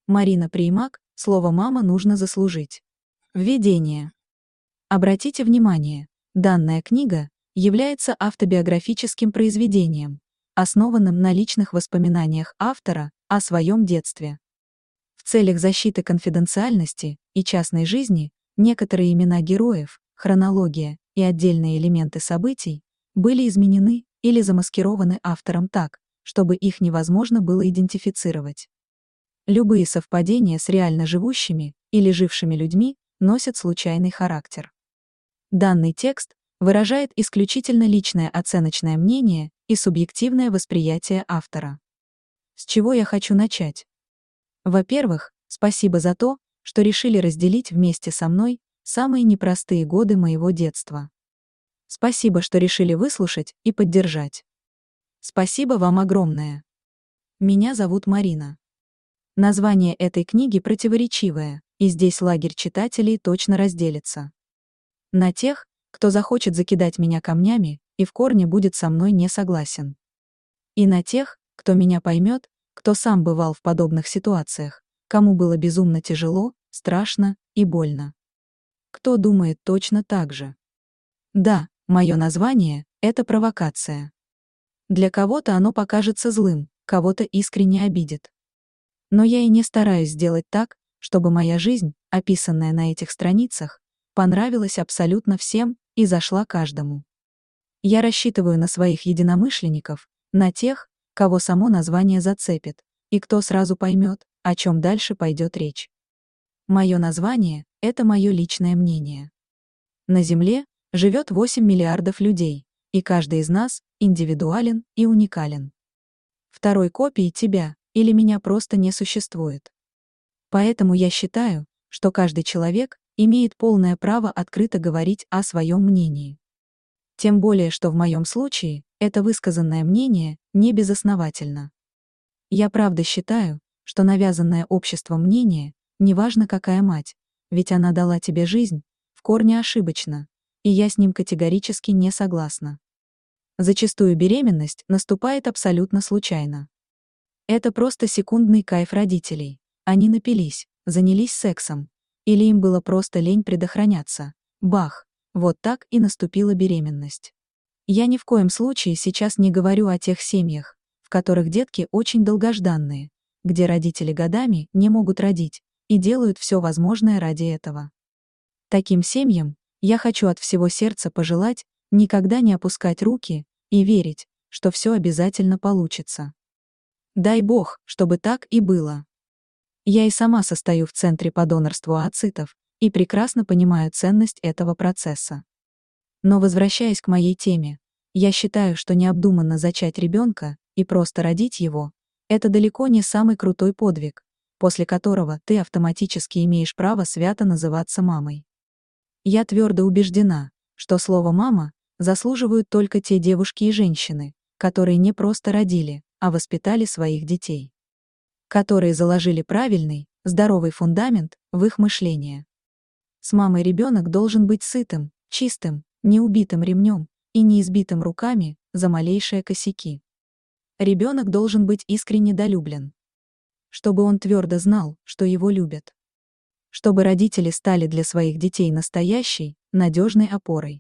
Марина Преймак, слово «мама» нужно заслужить. Введение. Обратите внимание, данная книга является автобиографическим произведением, основанным на личных воспоминаниях автора о своем детстве. В целях защиты конфиденциальности и частной жизни некоторые имена героев, хронология и отдельные элементы событий были изменены или замаскированы автором так, чтобы их невозможно было идентифицировать. Любые совпадения с реально живущими или жившими людьми носят случайный характер. Данный текст выражает исключительно личное оценочное мнение и субъективное восприятие автора. С чего я хочу начать? Во-первых, спасибо за то, что решили разделить вместе со мной самые непростые годы моего детства. Спасибо, что решили выслушать и поддержать. Спасибо вам огромное. Меня зовут Марина. Название этой книги противоречивое, и здесь лагерь читателей точно разделится. На тех, кто захочет закидать меня камнями и в корне будет со мной не согласен. И на тех, кто меня поймет, кто сам бывал в подобных ситуациях, кому было безумно тяжело, страшно и больно. Кто думает точно так же. Да, мое название — это провокация. Для кого-то оно покажется злым, кого-то искренне обидит. Но я и не стараюсь сделать так, чтобы моя жизнь, описанная на этих страницах, понравилась абсолютно всем и зашла каждому. Я рассчитываю на своих единомышленников, на тех, кого само название зацепит, и кто сразу поймет, о чем дальше пойдет речь. Мое название — это мое личное мнение. На Земле живет 8 миллиардов людей, и каждый из нас индивидуален и уникален. Второй копии тебя или меня просто не существует. Поэтому я считаю, что каждый человек имеет полное право открыто говорить о своем мнении. Тем более, что в моем случае это высказанное мнение не безосновательно. Я правда считаю, что навязанное обществом мнение, неважно какая мать, ведь она дала тебе жизнь, в корне ошибочно, и я с ним категорически не согласна. Зачастую беременность наступает абсолютно случайно. Это просто секундный кайф родителей. Они напились, занялись сексом. Или им было просто лень предохраняться. Бах! Вот так и наступила беременность. Я ни в коем случае сейчас не говорю о тех семьях, в которых детки очень долгожданные, где родители годами не могут родить и делают все возможное ради этого. Таким семьям я хочу от всего сердца пожелать никогда не опускать руки и верить, что все обязательно получится. Дай Бог, чтобы так и было. Я и сама состою в Центре по донорству ооцитов и прекрасно понимаю ценность этого процесса. Но возвращаясь к моей теме, я считаю, что необдуманно зачать ребенка и просто родить его — это далеко не самый крутой подвиг, после которого ты автоматически имеешь право свято называться мамой. Я твердо убеждена, что слово «мама» заслуживают только те девушки и женщины, которые не просто родили, а воспитали своих детей. Которые заложили правильный, здоровый фундамент в их мышление. С мамой ребенок должен быть сытым, чистым, не убитым ремнем и не избитым руками за малейшие косяки. Ребенок должен быть искренне долюблен. Чтобы он твердо знал, что его любят. Чтобы родители стали для своих детей настоящей, надежной опорой.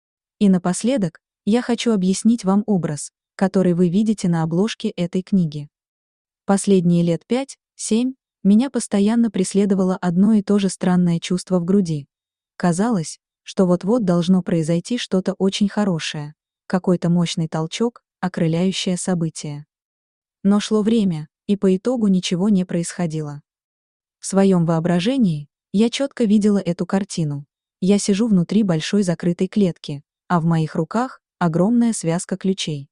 И напоследок, я хочу объяснить вам образ, который вы видите на обложке этой книги. Последние лет 5-7 меня постоянно преследовало одно и то же странное чувство в груди. Казалось, что вот-вот должно произойти что-то очень хорошее, какой-то мощный толчок, окрыляющее событие. Но шло время, и по итогу ничего не происходило. В своем воображении я четко видела эту картину. Я сижу внутри большой закрытой клетки, а в моих руках огромная связка ключей.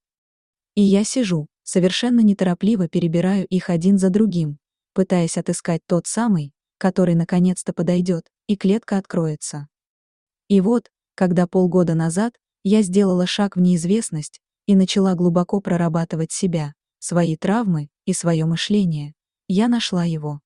И я сижу, совершенно неторопливо перебираю их один за другим, пытаясь отыскать тот самый, который наконец-то подойдет, и клетка откроется. И вот, когда полгода назад я сделала шаг в неизвестность и начала глубоко прорабатывать себя, свои травмы и свое мышление, я нашла его.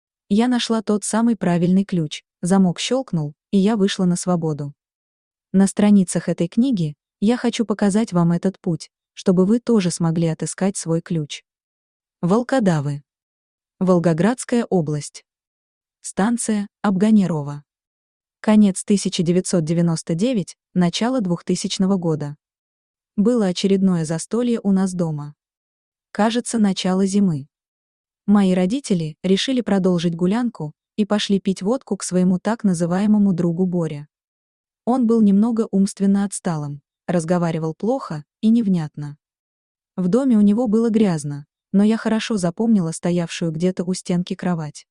Я нашла тот самый правильный ключ, замок щелкнул, и я вышла на свободу. На страницах этой книги я хочу показать вам этот путь, чтобы вы тоже смогли отыскать свой ключ. Волкодавы. Волгоградская область. Станция Абганерова. Конец 1999, начало 2000 года. Было очередное застолье у нас дома. Кажется, начало зимы. Мои родители решили продолжить гулянку и пошли пить водку к своему так называемому другу Боре. Он был немного умственно отсталым, разговаривал плохо и невнятно. В доме у него было грязно, но я хорошо запомнила стоявшую где-то у стенки кровать.